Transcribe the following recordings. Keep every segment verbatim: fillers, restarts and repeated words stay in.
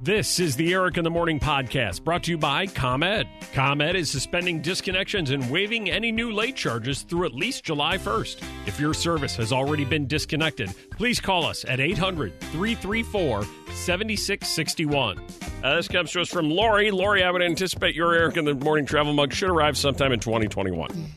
This is the Eric in the Morning podcast, brought to you by ComEd. ComEd is suspending disconnections and waiving any new late charges through at least July first. If your service has already been disconnected, please call us at eight hundred, three three four, seven six six one. Uh, this comes to us from Lori. Lori, I would anticipate your Eric in the Morning travel mug should arrive sometime in twenty twenty-one.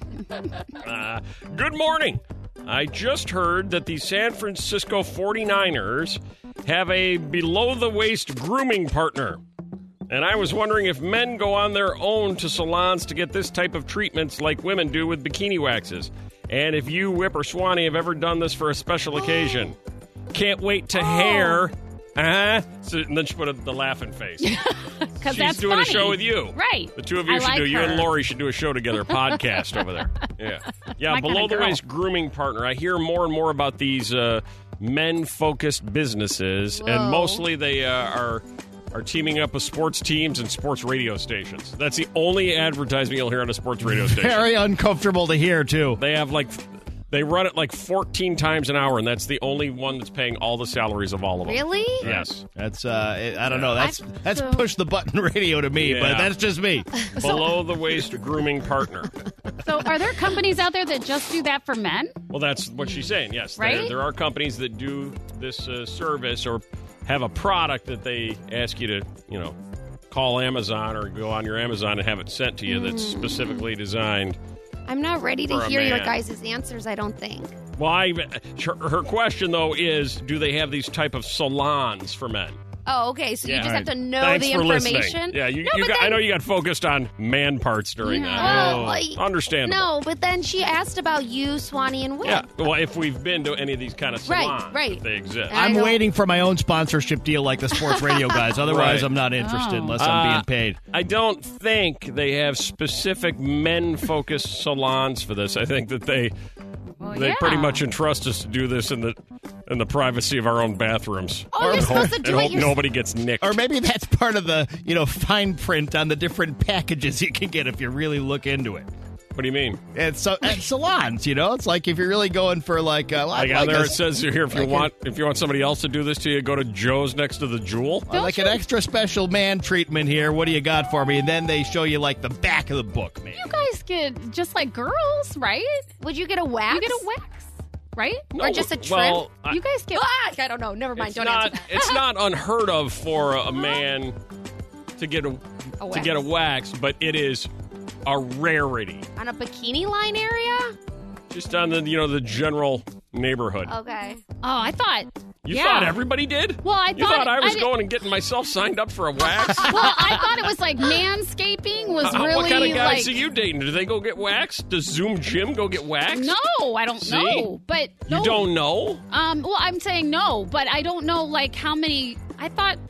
uh, good morning. I just heard that the San Francisco forty-niners have a below-the-waist grooming partner. And I was wondering if men go on their own to salons to get this type of treatments like women do with bikini waxes. And if you, Whip or Swanee, have ever done this for a special occasion. Can't wait to oh. hair. Uh-huh. So, and then she put a, the laughing face. Because She's that's doing funny. a show with you. Right. The two of you I should like do. You her. and Lori should do a show together, a podcast over there. Yeah. Yeah, below-the-waist grooming partner. I hear more and more about these uh, men-focused businesses, Whoa. and mostly they uh, are are teaming up with sports teams and sports radio stations. That's the only advertisement you'll hear on a sports radio station. Very uncomfortable to hear, too. They have like... They run it like fourteen times an hour, and that's the only one that's paying all the salaries of all of them. Really? Yes. That's, uh, I don't know. That's I- that's so- push the button radio to me, Yeah. but that's just me. Below-the-waist grooming partner. So are there companies out there that just do that for men? Well, that's what she's saying, yes. There, Right? there are companies that do this uh, service or have a product that they ask you to, you know, call Amazon or go on your Amazon and have it sent to you that's specifically designed. I'm not ready to For a hear your man. guys' answers, I don't think. Well, I, her, her question, though, is do they have these type of salons for men? Oh, okay. So you Yeah. just have to know Thanks the for information. listening. Yeah, you, No, you but got, I then- know you got focused on man parts during that. Well, Oh, like, understandable. No, but then she asked about you, Swanee, and Whip. Yeah, well, if we've been to any of these kind of Right, salons, right. if they exist. I I'm don't- waiting for my own sponsorship deal like the sports radio guys. Otherwise, Right. I'm not interested Oh. unless I'm Uh, being paid. I don't think they have specific men-focused salons for this. I think that they Well, they yeah. pretty much entrust us to do this in the in the privacy of our own bathrooms. Oh, you're and supposed hope, to do and it hope yours- nobody gets nicked. Or maybe that's part of the, you know, fine print on the different packages you can get if you really look into it. What do you mean? It's so at salons, you know. It's like if you're really going for like, uh, Like, like, on there a- it says here if you like a- want if you want somebody else to do this to you, go to Joe's next to the Jewel. uh, like an extra special man treatment here. What do you got for me? And then they show you like the back of the book, man. You guys get just like girls, right? Would you get a wax? You get a wax, right? Or just a trim? Well, I- You guys get. Ah, I don't know. Never mind. it's Don't not answer that. it's not unheard of for a man to get a, A to wax. get a wax, but it is a rarity. On a bikini line area? Just on the you know the general neighborhood. Okay. Oh, I thought. You yeah. thought everybody did? Well, I you thought- thought I was I did- going and getting myself signed up for a wax. Well, I thought it was like manscaping was Uh, really what kind of guys like. are you dating? Do they go get waxed? Does Zoom Jim go get waxed? No, I don't See? know. But no. You don't know? Um. Well, I'm saying no, but I don't know like how many. I thought.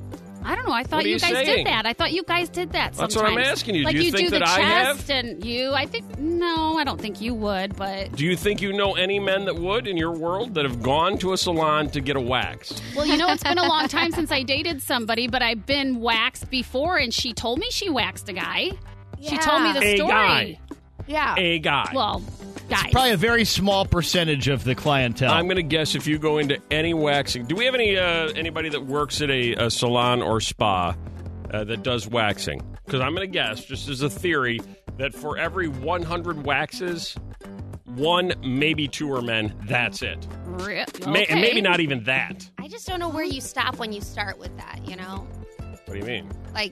I don't know. I thought What are you you guys saying? did that. I thought you guys did that. That's Sometimes. what I'm asking you. Do Like you you think do the that I have? chest and you. I think no. I don't think you would. But Do you think you know any men that would in your world that have gone to a salon to get a wax? well, you know, it's been a long time since I dated somebody, but I've been waxed before, and she told me she waxed a guy. She Yeah. told me the A story. guy. Yeah. A guy. Well, guys. Probably a very small percentage of the clientele. I'm going to guess if you go into any waxing. Do we have any uh, anybody that works at a, a salon or spa uh, that does waxing? Because I'm going to guess, just as a theory, that for every one hundred waxes, one, maybe two are men. That's it. Re- May- and maybe okay. not even that. I just don't know where you stop when you start with that, you know? What do you mean? Like,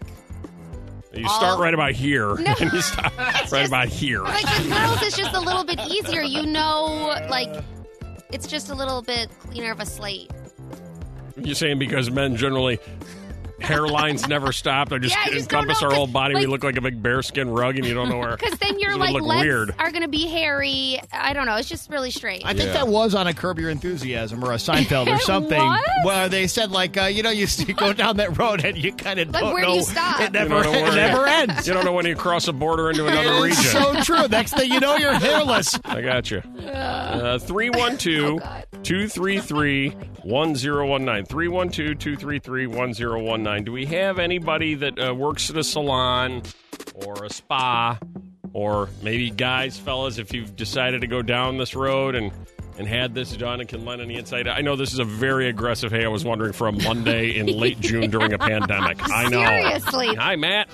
You start All- right about here, No. and you stop right just- about here. like with girls, it's just a little bit easier. You know, like, it's just a little bit cleaner of a slate. You're saying because men generally hairlines never stop. They just Yeah, I just don't encompass know, our 'cause, whole body. we like- look like a big bearskin rug, and you don't know where. Because then you're It would like, look legs weird. are going to be hairy. I don't know. It's just really strange. I think Yeah. that was on a Curb Your Enthusiasm or a Seinfeld or It something. was? Where they said, like, uh, you know, you, you go down that road and you kind of Like, don't where do know. you stop? It You never, don't know it where- never ends. You don't know when you cross a border into another region. It's so true. Next thing you know, you're hairless. I got you. Uh, three one two, two three three, one zero one nine. three one two, two three three, one zero one nine. Do we have anybody that uh, works at a salon or a spa, or maybe guys, fellas, if you've decided to go down this road and and had this done and can lend any insight. I know this is a very aggressive, hey, I was wondering for a Monday in late June during a pandemic. I know. Seriously. Hi, Matt.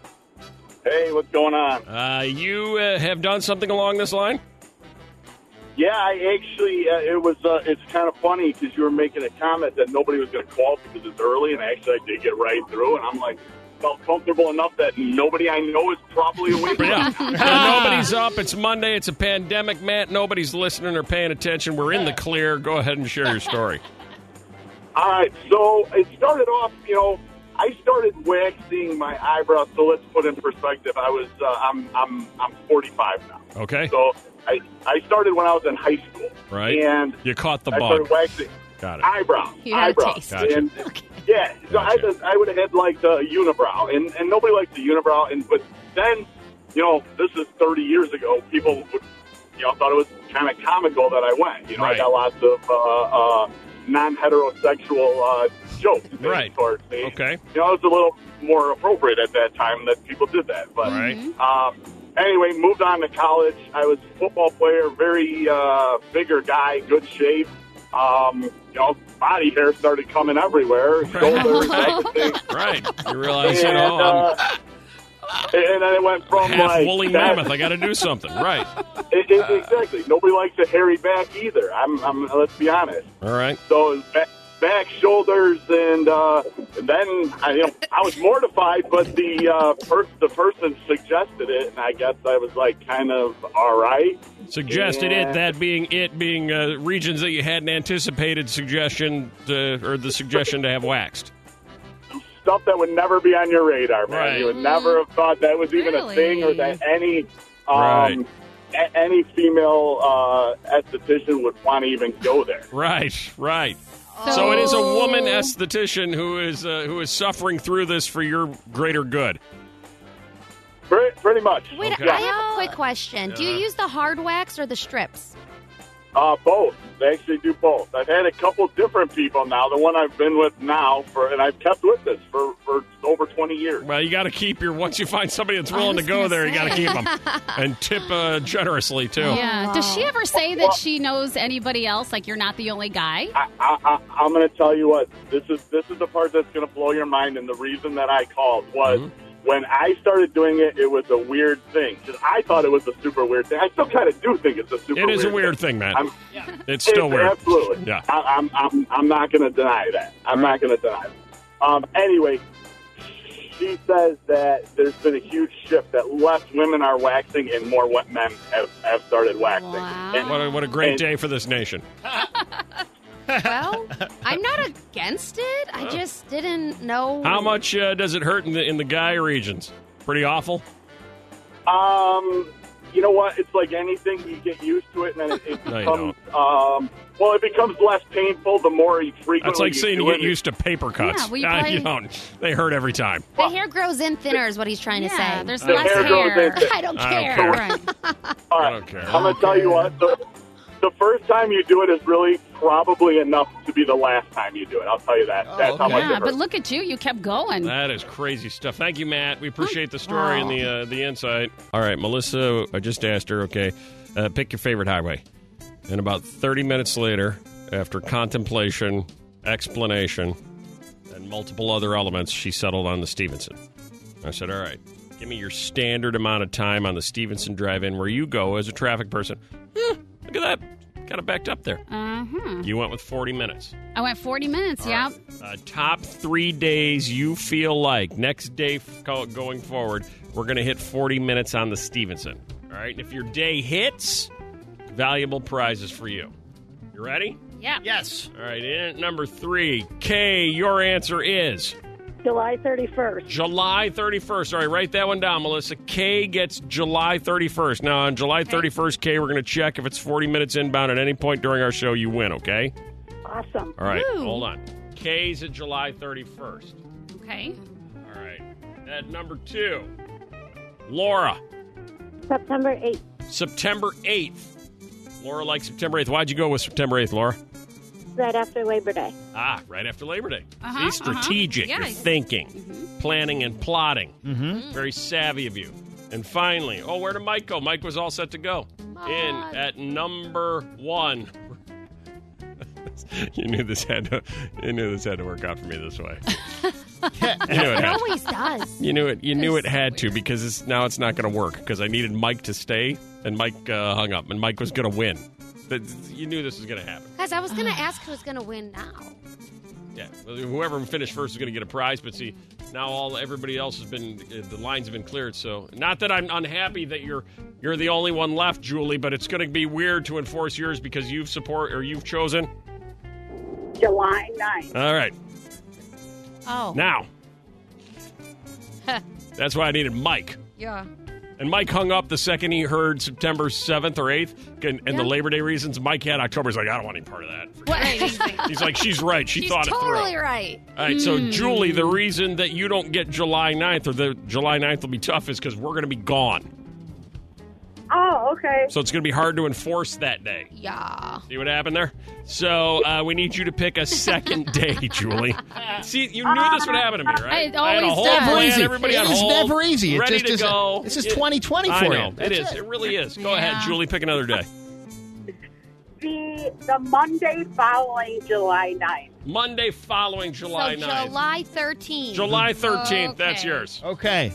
Hey, what's going on? Uh, you uh, have done something along this line? Yeah, I actually, uh, it was, uh, it's kind of funny because you were making a comment that nobody was going to call because it's early, and actually I did get right through, and I'm like, felt comfortable enough that nobody I know is probably awake. Yeah. Uh, nobody's up. It's Monday. It's a pandemic, Matt. Nobody's listening or paying attention. We're in the clear. Go ahead and share your story. All right, so it started off, you know, I started waxing my eyebrows. So let's put in perspective. I was, uh, I'm, I'm, I'm forty-five now. Okay. So I, I started when I was in high school. Right. And you caught the I bug. started waxing Got it. eyebrows. You had a eyebrows. taste. Gotcha. And, Okay. Yeah, so Gotcha. I, just, I would have had like the unibrow, and, and nobody likes the unibrow. And but then, you know, this is thirty years ago. People would, you know, thought it was kind of comical that I went. You know, Right. I got lots of uh, uh, non-heterosexual uh, jokes made Right. towards me. Okay. You know, it was a little more appropriate at that time that people did that. But Right. um, anyway, moved on to college. I was a football player, very uh, bigger guy, good shape. Um, you know, body hair started coming everywhere, shoulders, everything. Right. You realize, you And, know, uh, I'm and then it went from half like woolly that- mammoth. I got to do something. Right. It, it, exactly. Nobody likes a hairy back either. I'm, I'm. Let's be honest. All right. So it was back, back shoulders, and, uh, and then I, you know, I was mortified, but the uh, per- the person suggested it, and I guess I was like kind of all right. Suggested Yeah. it, that being it being uh, regions that you hadn't anticipated suggestion to, or the suggestion to have waxed. Stuff that would never be on your radar, man. Right. You would never have thought that was even Really? a thing, or that any um, Right. a- any female uh, esthetician would want to even go there. Right, right. So it is a woman esthetician who is uh, who is suffering through this for your greater good. Pretty, pretty much. Wait, Okay. I have a quick question. Do you Yeah. use the hard wax or the strips? Uh, both. They actually do both. I've had a couple different people now. The one I've been with now, for, and I've kept with this for, for over twenty years. Well, you got to keep your once you find somebody that's I willing to was go gonna there, you got to say. keep them and tip uh, generously too. Yeah. Does she ever say Well- that she knows anybody else? Like you're not the only guy? I, I, I, I'm going to tell you what. This is this is the part that's going to blow your mind, and the reason that I called was Mhm. when I started doing it. It was a weird thing because I thought it was a super weird thing. I still kind of do think it's a super. It is weird a weird thing. thing, man. I'm- It's still It's weird. Absolutely. Yeah. I, I'm, I'm, I'm not going to deny that. I'm not going to deny it. Um, anyway, she says that there's been a huge shift, that less women are waxing and more what men have, have started waxing. Wow. And- What a, what a great And- day for this nation. Well, I'm not against it. I just didn't know. How much uh, does it hurt in the in the guy regions? Pretty awful. Um, you know what? It's like anything. You get used to it, and then it, it No, you becomes. Um, well, it becomes less painful the more you frequently. That's like you saying do you get it. used to paper cuts. Yeah, well, you Ah, probably- you don't. They hurt every time. The hair grows in thinner, is what he's trying to Yeah, say. there's The less hair grows hair. in- I don't I don't care. care. Right. All I right. don't care. I'm going to tell you what. The, the first time you do it is really probably enough to be the last time you do it. I'll tell you that. Oh, That's how okay. much Yeah, it but hurts. look at you. You kept going. That is crazy stuff. Thank you, Matt. We appreciate the story Wow. and the uh, the insight. All right, Melissa, I just asked her, okay, uh, pick your favorite highway. And about thirty minutes later, after contemplation, explanation, and multiple other elements, she settled on the Stevenson. I said, all right, give me your standard amount of time on the Stevenson drive-in where you go as a traffic person. Eh, look at that. Kind of backed up there. Uh-huh. You went with forty minutes. I went forty minutes, All yeah. right. Uh, top three days you feel like next day f- go- going forward, we're going to hit forty minutes on the Stevenson. All right. And if your day hits, valuable prizes for you. You ready? Yeah. Yes. All right. In at number three, Kay, your answer is July thirty-first. July thirty-first. All right. Write that one down, Melissa. Kay gets July thirty-first. Now, on July thirty-first, Kay, we're going to check if it's forty minutes inbound at any point during our show, you win, okay? Awesome. All right. Woo. Hold on. Kay's at July thirty-first. Okay. All right. At number two, Laura, September eighth. September eighth. Laura likes September eighth. Why'd you go with September eighth, Laura? Right after Labor Day. Ah, right after Labor Day. Uh-huh, See, strategic. uh-huh. Yeah. You're thinking, planning, and plotting. Mm-hmm. Very savvy of you. And finally, oh, where did Mike go? Mike was all set to go. In at number one. You knew this had to. You knew this had to work out for me this way. You knew it, It had always does. You knew it. You knew it had to because it's, now it's not going to work because I needed Mike to stay and Mike uh, hung up and Mike was going to win. But you knew this was going to happen. Guys, I was going to ask who's going to win now. Yeah, well, whoever finished first is going to get a prize. But see, now all everybody else has been uh, the lines have been cleared. So not that I'm unhappy that you're you're the only one left, Julie, but it's going to be weird to enforce yours because you've support or you've chosen July ninth. All right, Oh. now that's why I needed Mike. Yeah. And Mike hung up the second he heard September seventh or eighth. And, and the Yeah. Labor Day reasons, Mike had October's like, I don't want any part of that. He's like, she's right. She She's thought totally it through. right. All right, so Julie, the reason that you don't get July ninth or the July ninth will be tough is because we're going to be gone. Oh, okay. So it's going to be hard to enforce that day. Yeah. See what happened there? So uh, we need you to pick a second day, Julie. See, you knew this would happen to me, right? It I had a always whole does. plan, Never easy. everybody It on is hold, never easy. It ready just to is- go. this is It- twenty twenty I for know. you. It That's is. it. It really is. Go Yeah. ahead, Julie. Pick another day. The the Monday following July ninth. Monday following July so ninth. July thirteenth. July thirteenth. That's Okay. yours. Okay.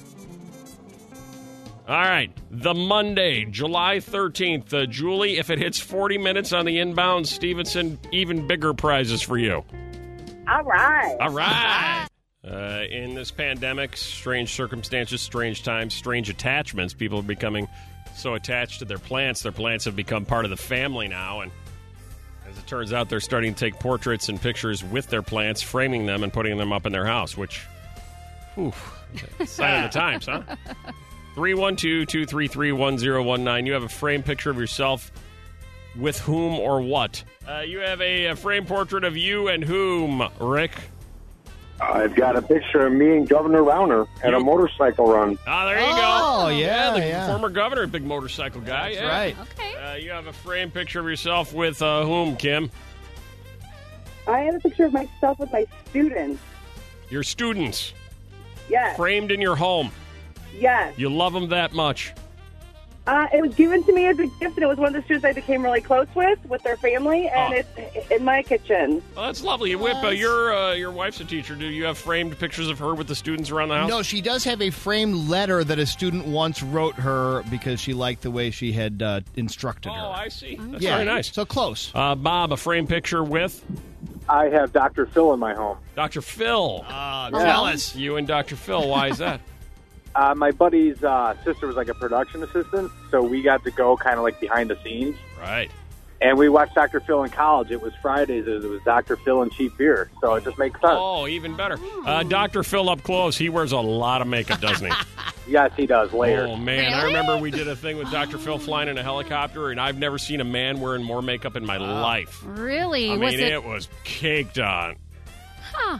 All right. The Monday, July thirteenth. Uh, Julie, if it hits forty minutes on the inbound, Stevenson, even bigger prizes for you. All right. All right. Uh, in this pandemic, strange circumstances, strange times, strange attachments. People are becoming so attached to their plants. Their plants have become part of the family now. And as it turns out, they're starting to take portraits and pictures with their plants, framing them and putting them up in their house, which, whew, sign of the times, huh? three one two, two three three, one zero one nine. You have a framed picture of yourself with whom or what? Uh, you have a, a framed portrait of you and whom, Rick? I've got a picture of me and Governor Rauner at You- a motorcycle run. Ah, there you Oh, go. yeah, the yeah. former governor, big motorcycle guy. That's yeah. right. Okay. Uh, you have a framed picture of yourself with uh, whom, Kim? I have a picture of myself with my students. Your students, Yes. framed in your home. Yes. You love them that much. Uh, it was given to me as a gift, and it was one of the students I became really close with, with their family, and Oh. it's in my kitchen. Well, that's lovely. Whip, uh, your uh, your wife's a teacher. Do you have framed pictures of her with the students around the house? No, she does have a framed letter that a student once wrote her because she liked the way she had uh, instructed her. Oh, I see. That's yeah, very nice. So close. Uh, Bob, a framed picture with I have Doctor Phil in my home. Doctor Phil. Uh, Yeah. Tell us. You and Doctor Phil. Why is that? Uh, my buddy's uh, sister was like a production assistant, so we got to go kind of like behind the scenes. Right. And we watched Doctor Phil in college. It was Fridays. It was Doctor Phil and cheap beer, so it just makes sense. Oh, even better. Uh, Doctor Phil up close. He wears a lot of makeup, doesn't he? Yes, he does. Layers. Oh, man. I Really? remember we did a thing with Doctor Phil flying in a helicopter, and I've never seen a man wearing more makeup in my life. Really? I was mean, it? it was caked on. Huh.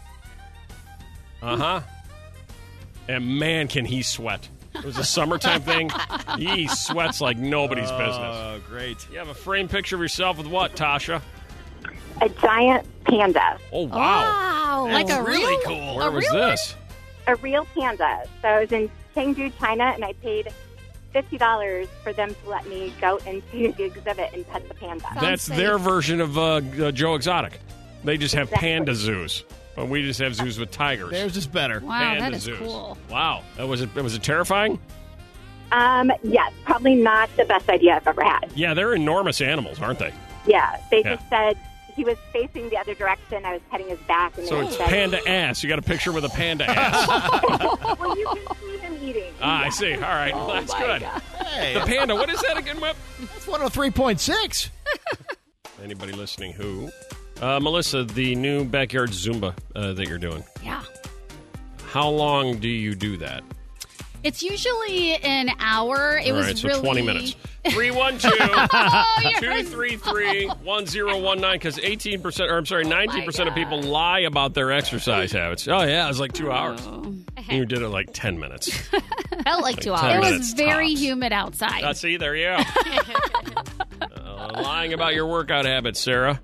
Uh-huh. And, man, can he sweat. It was a summertime thing. He sweats like nobody's business. Oh, great. You have a framed picture of yourself with what, Tasha? A giant panda. Oh, wow. Wow. Like a really real, cool. Where a was real this? A real panda. So I was in Chengdu, China, and I paid fifty dollars for them to let me go into the exhibit and pet the panda. That's safe. their version of uh, uh, Joe Exotic. They just have Exactly. panda zoos. But we just have zoos with tigers. Theirs is better. Wow, panda that is zoos. cool. Wow. Uh, was it was it terrifying? Um, yes, probably not the best idea I've ever had. Yeah, they're enormous animals, aren't they? Yeah, they Yeah. just said he was facing the other direction. I was petting his back, and So they it's said, panda ass. You got a picture with a panda ass. "Well, you can see him eating." ah, I see. All right. Well, that's good. Hey, The panda. What is that again, Whip? that's one oh three point six. Anybody listening who? Uh, Melissa, the new backyard Zumba uh, that you're doing. Yeah. How long do you do that? It's usually an hour. It All was right, so really twenty minutes. three one two, Oh, you're two three three, one zero one nine because eighteen percent, or I'm sorry, nineteen percent of God. people lie about their exercise habits. Oh, yeah, it was like two hours. Oh. You did it like ten minutes. Felt like two ten It hours. was minutes very tops. humid outside. Uh, see, there you go. uh, lying about your workout habits, Sarah.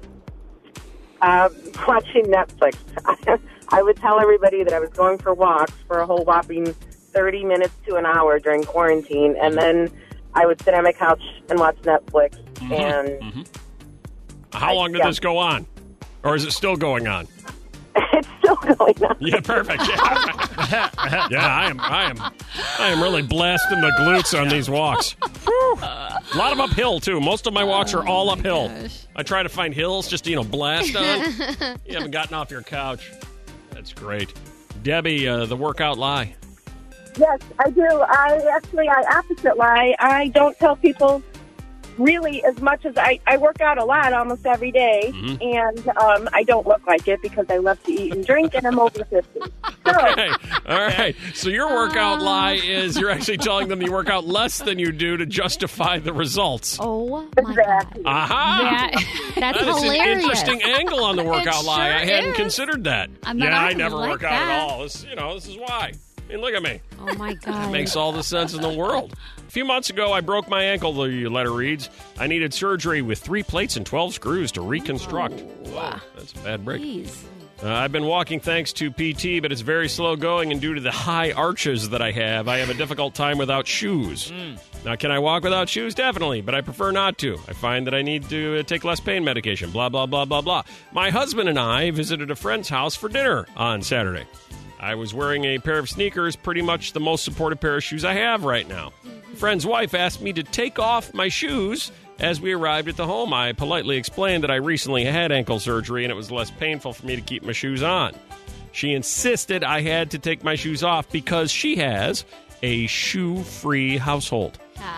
Uh, watching Netflix. I would tell everybody that I was going for walks for a whole whopping thirty minutes to an hour during quarantine, and then I would sit on my couch and watch Netflix. And Mhm. How long did yeah. this go on? Or is it still going on? It's still going on. Yeah, perfect. Yeah, yeah I am I am I am really blasting the glutes on these walks. Whew. A lot of uphill too. Most of my walks are all uphill. I try to find hills just to, you know, blast on. You haven't gotten off your couch. That's great. Debbie, uh, the workout lie. Yes, I do. I actually, I opposite lie. I don't tell people really as much as I, I work out a lot almost every day, Mhm. and um, I don't look like it because I love to eat and drink, and I'm over fifty. So, Okay. All right. So your workout lie is you're actually telling them you work out less than you do to justify the results. Oh, my exactly. Aha! That, that's That is hilarious. an interesting angle on the workout It lie. sure I hadn't is. considered that. I'm not yeah, I arguing never like work out that. at all. This, you know, this is why. I mean, look at me. Oh, my God. It makes all the sense in the world. A few months ago, I broke my ankle, the letter reads. I needed surgery with three plates and twelve screws to reconstruct. Whoa, that's a bad break. Jeez. Uh, I've been walking thanks to P T, but it's very slow going, and due to the high arches that I have, I have a difficult time without shoes. Now, can I walk without shoes? Definitely, but I prefer not to. I find that I need to uh, take less pain medication, blah, blah, blah, blah, blah. My husband and I visited a friend's house for dinner on Saturday. I was wearing a pair of sneakers, pretty much the most supportive pair of shoes I have right now. A friend's wife asked me to take off my shoes. As we arrived at the home, I politely explained that I recently had ankle surgery and it was less painful for me to keep my shoes on. She insisted I had to take my shoes off because she has a shoe-free household.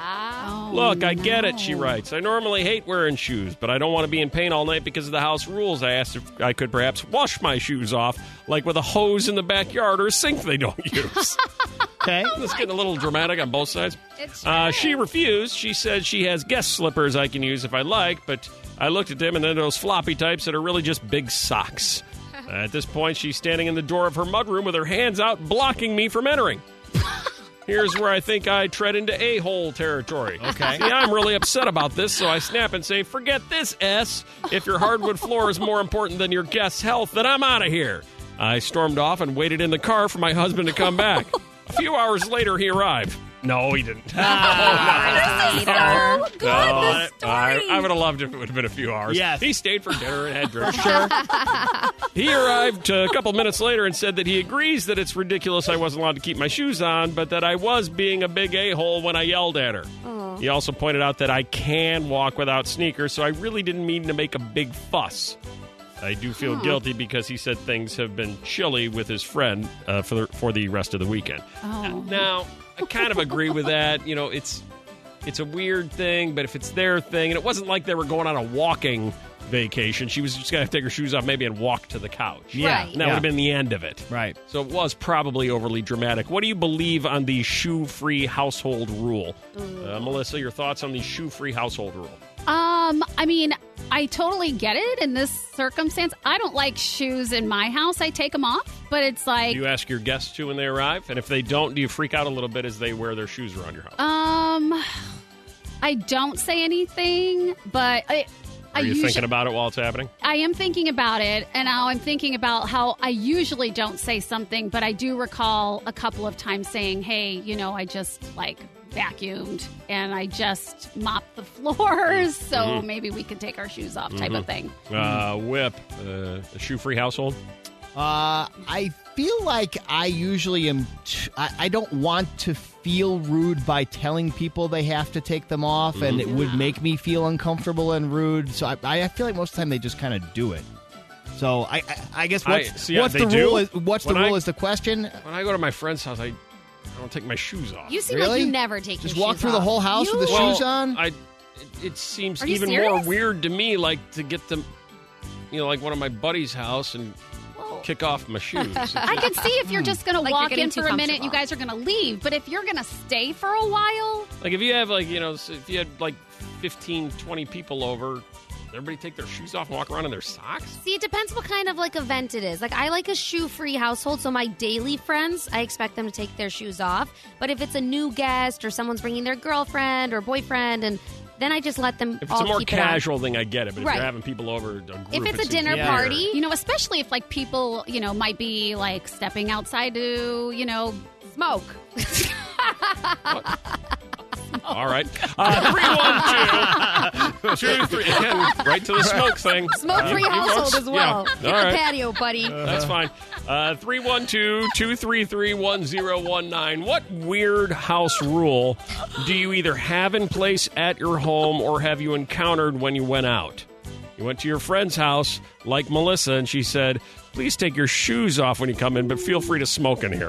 Oh, Look, I get no. it, she writes. I normally hate wearing shoes, but I don't want to be in pain all night because of the house rules. I asked if I could perhaps wash my shoes off, like with a hose in the backyard or a sink they don't use. Okay. This is getting a little dramatic on both sides. It's Uh, true. she refused. She said she has guest slippers I can use if I like, but I looked at them and then those floppy types that are really just big socks. Uh, at this point, she's standing in the door of her mudroom with her hands out, blocking me from entering. Here's where I think I tread into a-hole territory. Okay. See, I'm really upset about this, so I snap and say, forget this, S. If your hardwood floor is more important than your guest's health, then I'm out of here. I stormed off and waited in the car for my husband to come back. A few hours later, he arrived. No, he didn't. This is so good, No, this story. I, I would have loved if it would have been a few hours. Yes. He stayed for dinner and had drinks. Sure. He arrived a couple minutes later and said that he agrees that it's ridiculous I wasn't allowed to keep my shoes on, but that I was being a big a-hole when I yelled at her. Oh. He also pointed out that I can walk without sneakers, so I really didn't mean to make a big fuss. I do feel Huh. guilty because he said things have been chilly with his friend uh, for the, for the rest of the weekend. Oh. Now, I kind of agree with that. You know, it's it's a weird thing, but if it's their thing, and it wasn't like they were going on a walking vacation. She was just going to have to take her shoes off maybe and walk to the couch. Yeah. Right. And that Yeah. would have been the end of it. Right. So it was probably overly dramatic. What do you believe on the shoe-free household rule? Uh, Melissa, your thoughts on the shoe-free household rule? Um, I mean, I totally get it in this circumstance. I don't like shoes in my house. I take them off, but it's like, Do you ask your guests to when they arrive? And if they don't, do you freak out a little bit as they wear their shoes around your house? um, I don't say anything, but I, I Are you usually, thinking about it while it's happening? I am thinking about it, and now I'm thinking about how I usually don't say something, but I do recall a couple of times saying, hey, you know, I just, like, vacuumed, and I just mopped the floors, so Mhm. maybe we could take our shoes off type of thing. Uh, Whip, uh, a shoe-free household? Uh, I feel like I usually am. T- I, I don't want to feel rude by telling people they have to take them off, and it would make me feel uncomfortable and rude. So I, I feel like most of the time they just kind of do it. So I, I, I guess what's, I- see, yeah, what's they the do. rule? Is, what's the When I- rule is the question. When I go to my friend's house, I, I don't take my shoes off. You seem Really? like you never take Just your walk shoes through the off. whole house with the Well, shoes on. I, it, it seems Are you even more serious? weird to me, like, to get them, you know, like one of my buddy's house and kick off my shoes. It's I just- can see if you're just going to Like you're walk getting in too for a minute, you comfortable. guys are going to leave. But if you're going to stay for a while, like, if you have, like, you know, if you had, like, fifteen, twenty people over, everybody take their shoes off and walk around in their socks? See, it depends what kind of like event it is. Like I like a shoe-free household, so my daily friends, I expect them to take their shoes off. But if it's a new guest or someone's bringing their girlfriend or boyfriend, and then I just let them If it's all a more keep it on. casual thing, I get it. But if Right. you're having people over, a group, If it's it a seems dinner weird. party, you know, especially if like people, you know, might be like stepping outside to, you know, smoke. All right. Uh, three one two, two three Again, right to the smoke thing. Smoke-free Uh, household folks? as well. Yeah. Get All the right. patio, buddy. That's fine. Uh, three one two, two three three, one zero one nine. What weird house rule do you either have in place at your home or have you encountered when you went out? You went to your friend's house, like Melissa, and she said, please take your shoes off when you come in, but feel free to smoke in here.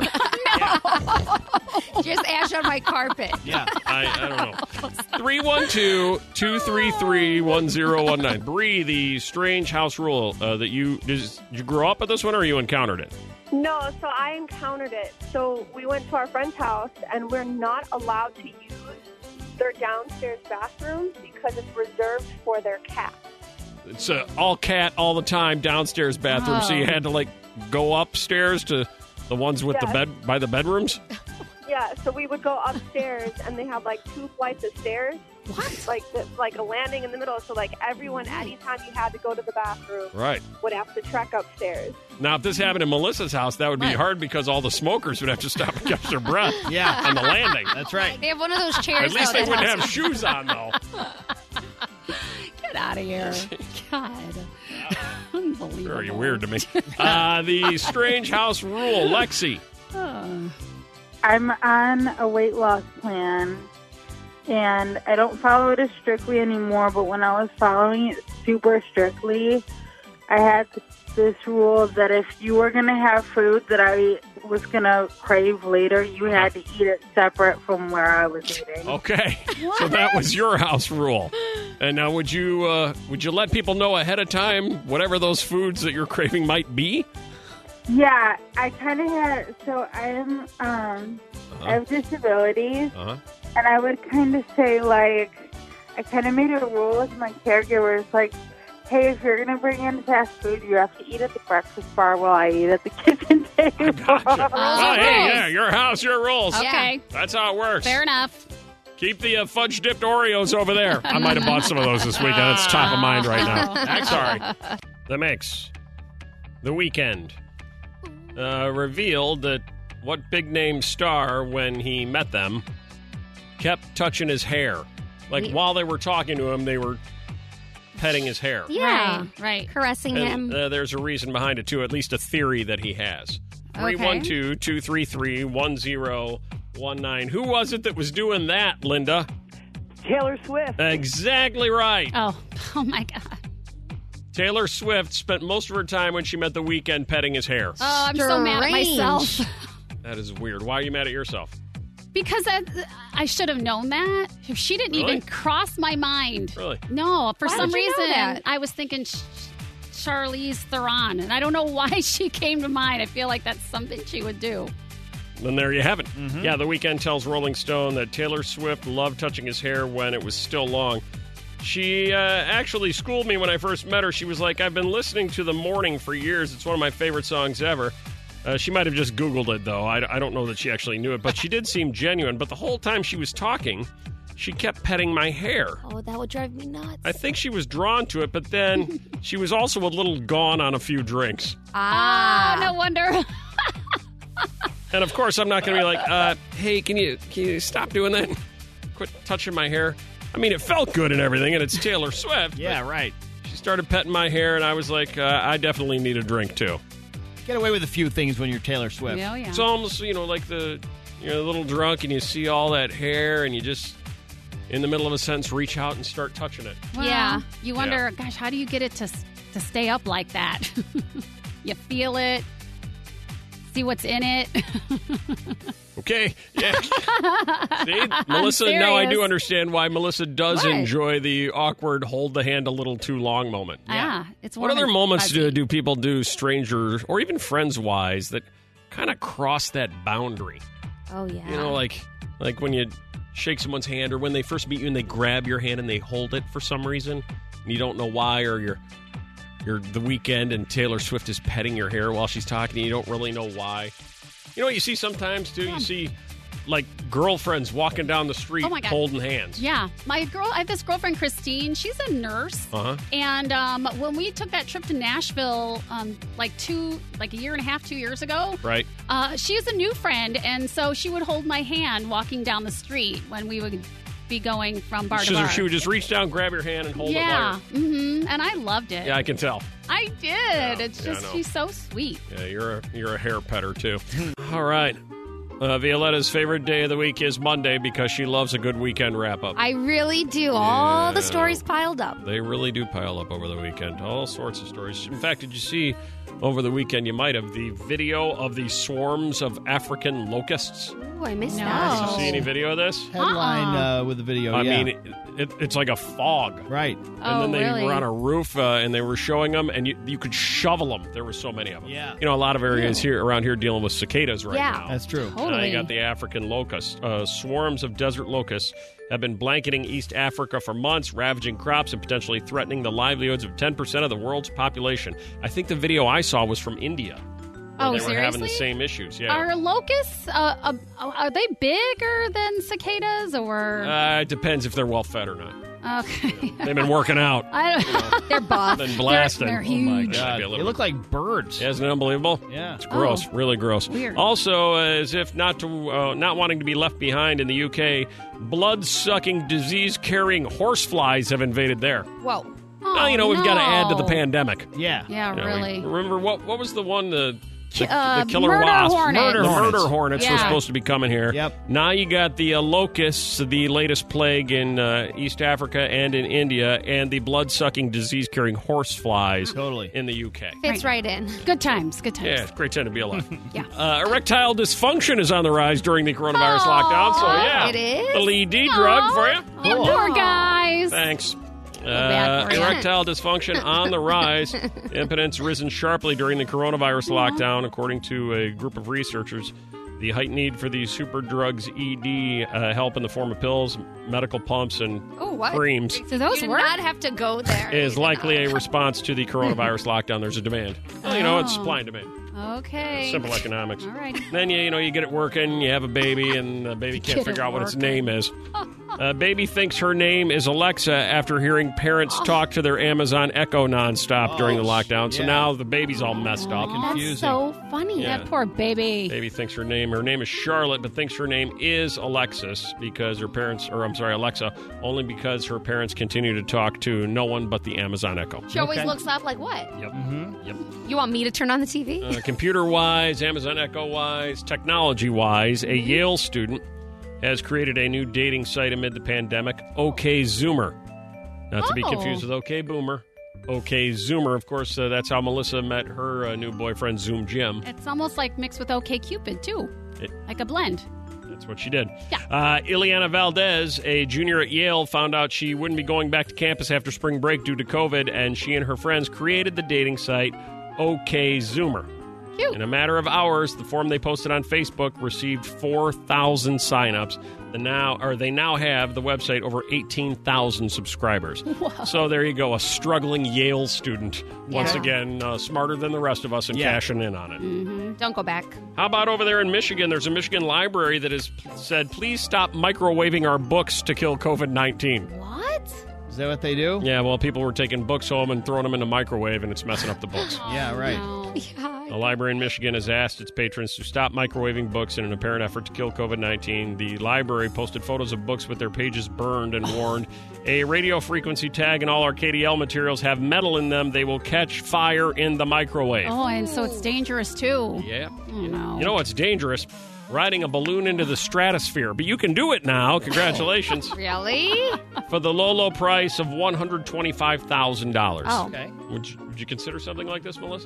Just ash on my carpet. Yeah. I, I don't know. three one two, two three three, one zero one nine. Bree, the strange house rule uh, that you, did you grow up with this one or you encountered it? No, so I encountered it. So we went to our friend's house, and we're not allowed to use their downstairs bathroom because it's reserved for their cat. It's uh, all cat all the time downstairs bathroom, so you had to like go upstairs to the ones with the Yes. bed by the bedrooms. Yeah, so we would go upstairs, and they have like two flights of stairs. What? Like the, like a landing in the middle. So like everyone, anytime you had to go to the bathroom, Right. would have to trek upstairs. Now, if this happened in Melissa's house, that would be Right. hard because all the smokers would have to stop and catch their breath. Yeah. on the landing. That's right. They have one of those chairs. At least though, they that wouldn't has- have shoes on, though. Get out of here. God. Unbelievable. Very weird to me. Uh, the strange house rule, Lexi. I'm on a weight loss plan, and I don't follow it as strictly anymore, but when I was following it super strictly, I had this rule that if you were going to have food that I was going to crave later, you had to eat it separate from where I was eating. Okay, so that was your house rule. And now, would you uh, would you let people know ahead of time whatever those foods that you're craving might be? Yeah, I kind of had, so I am, um, I have disabilities, Uh-huh. and I would kind of say, like, I kind of made a rule with my caregivers, like, hey, if you're going to bring in fast food, you have to eat at the breakfast bar while I eat at the kitchen table. Gotcha. Oh, Oh, hey, rules. yeah, your house, your rules. Okay. That's how it works. Fair enough. Keep the uh, fudge dipped Oreos over there. I might have bought some of those this weekend. It's top of mind right now. I'm sorry. The Mix, The Weekend, uh, revealed that what big name star, when he met them, kept touching his hair. Like We- while they were talking to him, they were petting his hair. Yeah. Right, right. Caressing And him. uh, there's a reason behind it, too, at least a theory that he has. three one two, two three three, one zero one nine. Who was it that was doing that, Linda? Taylor Swift. Exactly right. Oh, oh my God. Taylor Swift spent most of her time when she met The Weeknd petting his hair. Oh, I'm so mad at Strange. myself. That is weird. Why are you mad at yourself? Because I, I should have known that. She didn't Really? even cross my mind. Really? No, for Why some would you know reason, that? I was thinking Sh- Charlize Theron, and I don't know why she came to mind. I feel like that's something she would do. Then there you have it. Yeah, The Weeknd tells Rolling Stone that Taylor Swift loved touching his hair when it was still long. She uh, actually schooled me when I first met her. She was like, I've been listening to The Morning for years. It's one of my favorite songs ever. Uh, she might have just Googled it, though. I, I don't know that she actually knew it, but she did seem genuine. But the whole time she was talking, she kept petting my hair. Oh, that would drive me nuts. I think she was drawn to it, but then she was also a little gone on a few drinks. Ah. Oh, no wonder. And of course, I'm not going to be like, uh, hey, can you can you stop doing that? Quit touching my hair. I mean, it felt good and everything, and it's Taylor Swift. Yeah, right. She started petting my hair, and I was like, uh, I definitely need a drink, too. Get away with a few things when you're Taylor Swift. Oh, yeah. It's almost, you know, like the you're a little drunk, and you see all that hair, and you just, in the middle of a sentence, reach out and start touching it. Well, Yeah. You wonder, gosh, how do you get it to to stay up like that? You feel it, see what's in it. Okay, yeah. See, Melissa, now I do serious. understand why Melissa does What? enjoy the awkward hold the hand a little too long moment. Ah, it's What warm other and moments fuzzy. do, do people do, strangers or even friends-wise, that kind of cross that boundary? Oh, yeah. You know, like like when you shake someone's hand or when they first meet you and they grab your hand and they hold it for some reason, and you don't know why, or you're, you're The Weeknd and Taylor Swift is petting your hair while she's talking and you don't really know why. You know what you see sometimes, too? You see, like, girlfriends walking down the street Oh, my God. holding hands. Yeah, my girl. I have this girlfriend, Christine. She's a nurse, Uh-huh. and um, when we took that trip to Nashville, um, like two, like a year and a half, two years ago, Right. uh, she was a new friend, and so she would hold my hand walking down the street when we would be going from bar to She, bar. she would just reach down, grab your hand, and hold yeah, it like mm-hmm. and I loved it. Yeah, I can tell. I did. Yeah, it's yeah, I just know. she's so sweet. Yeah, you're a, you're a hair petter, too. All right. Uh, Violetta's favorite day of the week is Monday because she loves a good weekend wrap-up. I really do. All the Yeah. stories piled up. They really do pile up over the weekend. All sorts of stories. In fact, did you see over the weekend, you might have, the video of the swarms of African locusts? Ooh, I missed No. that. Did you see any video of this? Headline Uh-uh. uh, with the video. I yeah. mean, it, it, it's like a fog. right. And Oh, then they really? were on a roof, uh, and they were showing them, and you, you could shovel them. There were so many of them. Yeah. You know, a lot of areas here around here dealing with cicadas right Yeah. now. That's true. Now Totally. you got the African locusts. Uh, swarms of desert locusts have been blanketing East Africa for months, ravaging crops and potentially threatening the livelihoods of ten percent of the world's population. I think the video I saw was from India. Where Oh, they were having the seriously? same issues. Yeah. Are locusts, uh, uh, are they bigger than cicadas or? Uh, it depends if they're well fed or not. okay. They've been working out. I don't They're buff. Been blasting. They're Oh my huge. God. God, they look like birds. Isn't it unbelievable? Yeah. It's gross, Oh. really gross. Weird. Also, as if not to uh, not wanting to be left behind in the U K, blood-sucking, disease-carrying horseflies have invaded there. Whoa. Oh, Well, you know, we've got to add to the no. pandemic. Yeah. Yeah, You know, we- really. remember what? What was the one? The the, uh, the killer murder wasps, hornets. murder, Hornets. murder hornets were Yeah. supposed to be coming here. Yep. Now you got the uh, locusts, the latest plague in uh, East Africa and in India, and the blood-sucking, disease-carrying horseflies Totally. in the U K. Fits right in. Good times. Good times. Yeah, it's a great time to be alive. Yeah. Uh, erectile dysfunction is on the rise during the coronavirus lockdown, so yeah. it is? The L E D drug for you. Oh, poor guys. Thanks. bad Uh, for you. erectile dysfunction on the rise. Impotence risen sharply during the coronavirus lockdown, according to a group of researchers. The heightened need for these super drugs E D uh, help in the form of pills, medical pumps, and Oh, what? creams Do those You do work? not have to go there. is likely a response to the coronavirus lockdown. There's a demand. Well, you know, it's supply and demand. Okay. Simple economics. All right. Then you, you know you get it working. You have a baby, and the baby can't Get figure it out what its working. name is. Uh, baby thinks her name is Alexa after hearing parents Oh. talk to their Amazon Echo nonstop during the lockdown. So yeah. now the baby's all messed up. That's Confusing. so funny. Yeah. That poor baby. Baby thinks her name. Her name is Charlotte, but thinks her name is Alexis because her parents, or I'm sorry, Alexa, only because her parents continue to talk to no one but the Amazon Echo. She always Okay. looks up like, what? Yep. Yep. You want me to turn on the T V? Uh, computer-wise, Amazon Echo-wise, technology-wise, a Yale student has created a new dating site amid the pandemic, OkZoomer. Not to be Oh. confused with OK Boomer. OkZoomer, of course, uh, that's how Melissa met her uh, new boyfriend, Zoom Jim. It's almost like mixed with OK Cupid too, It- like a blend. That's what she did. Yeah. Uh, Ileana Valdez, a junior at Yale, found out she wouldn't be going back to campus after spring break due to COVID, and she and her friends created the dating site OkZoomer. Cute. In a matter of hours, the form they posted on Facebook received four thousand signups. The now, or they now have the website over eighteen thousand subscribers. So there you go, a struggling Yale student, once Yeah. again, uh, smarter than the rest of us and Yeah. cashing in on it. Don't go back. How about over there in Michigan? There's a Michigan library that has said, please stop microwaving our books to kill COVID nineteen. What? Is that what they do? Yeah, well, people were taking books home and throwing them in the microwave, and it's messing up the books. Yeah, right. No. Yeah. A library in Michigan has asked its patrons to stop microwaving books in an apparent effort to kill COVID nineteen. The library posted photos of books with their pages burned and warned a radio frequency tag and all R K D L materials have metal in them. They will catch fire in the microwave. Oh, and so it's dangerous too. Yeah. Oh, no. You know what's dangerous? Riding a balloon into the stratosphere. But you can do it now. Congratulations. Really? For the low, low price of one hundred twenty-five thousand dollars. Oh. Okay. Would you, would you consider something like this, Melissa?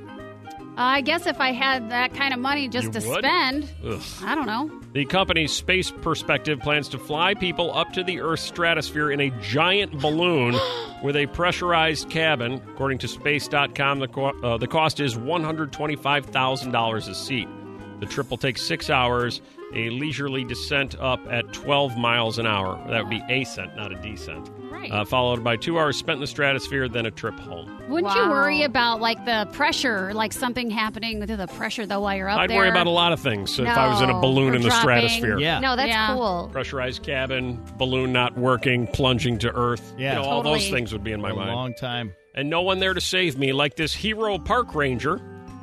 I guess if I had that kind of money just You to would? spend, Ugh. I don't know. The company's Space Perspective plans to fly people up to the Earth's stratosphere in a giant balloon with a pressurized cabin. According to space dot com, the, co- uh, the cost is one hundred twenty-five thousand dollars a seat. The trip will take six hours, a leisurely descent up at twelve miles an hour. That would be ascent, not a descent. Right. Uh, followed by two hours spent in the stratosphere, then a trip home. Wouldn't you Wow. worry about like the pressure, like something happening with the pressure though while you're up I'd there? worry about a lot of things if I was in a No. balloon Or in the dropping. stratosphere. Yeah. No, that's Yeah. cool. Pressurized cabin, balloon not working, plunging to Earth. Yeah. You know, all those Totally. things would be in my a mind. long time. And no one there to save me, like this hero park ranger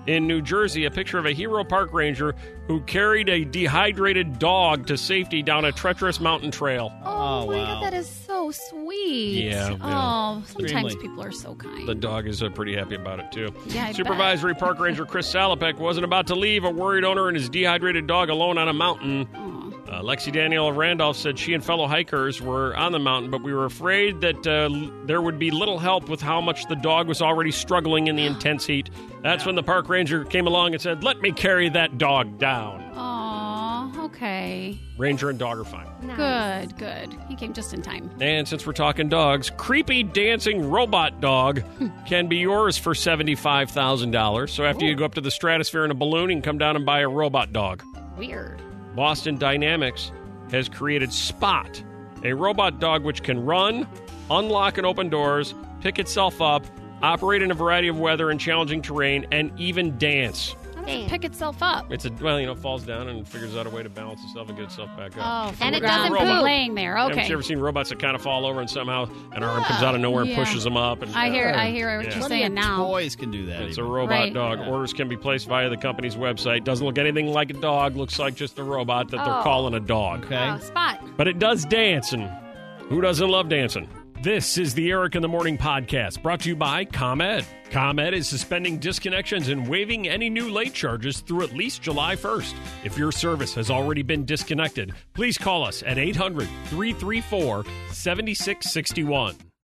in New Jersey, a picture of a hero park ranger who carried a dehydrated dog to safety down a treacherous mountain trail. Oh, Oh, my wow. God, that is so sweet. Yeah, yeah. Oh, sometimes Extremely. people are so kind. The dog is uh, pretty happy about it, too. Yeah, I bet. Supervisory Park Ranger Chris Salopek wasn't about to leave a worried owner and his dehydrated dog alone on a mountain. Uh, Lexi Danielle of Randolph said she and fellow hikers were on the mountain, but we were afraid that uh, l- there would be little help with how much the dog was already struggling in the intense heat. That's when the park ranger came along and said, "Let me carry that dog down." Aw, okay. Ranger and dog are fine. Nice. Good, good. He came just in time. And since we're talking dogs, creepy dancing robot dog can be yours for seventy-five thousand dollars. So after you go up to the stratosphere in a balloon, you can come down and buy a robot dog. Weird. Boston Dynamics has created Spot, a robot dog which can run, unlock and open doors, pick itself up, operate in a variety of weather and challenging terrain, and even dance. How does it Damn. pick itself up? It's a well, you know, falls down and figures out a way to balance itself and get itself back up. Oh, from And the it ground. doesn't poop. Laying there. Haven't Okay. you ever seen robots that kind of fall over and somehow an arm comes out of nowhere and Yeah. pushes them up? And, I hear, I hear what Yeah. you're Plenty saying of now. toys can do that. It's a even. robot Right. dog. Yeah. Orders can be placed via the company's website. Doesn't look anything like a dog. Looks like just a robot that they're Oh. calling a dog. Okay. Oh, Spot. But it does dance, and who doesn't love dancing? This is the Eric in the Morning podcast, brought to you by ComEd. ComEd is suspending disconnections and waiving any new late charges through at least July first. If your service has already been disconnected, please call us at eight hundred, three three four, seven six six one.